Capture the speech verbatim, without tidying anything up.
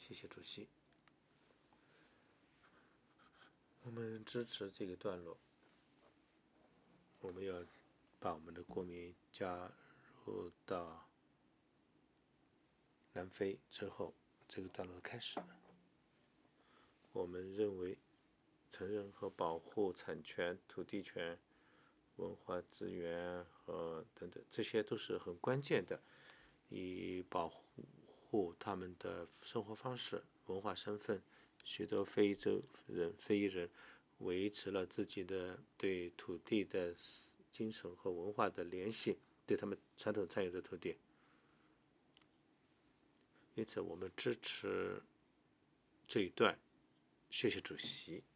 谢谢主席。我们支持这个段落，我们要把我们的国民加入到南非之后，这个段落开始。我们认为承认和保护产权、土地权、文化资源和等等，这些都是很关键的，以保护他们的生活方式、文化身份。许多非洲人、非裔人维持了自己的对土地的精神和文化的联系，对他们传统占有的土地。因此，我们支持这一段。谢谢主席。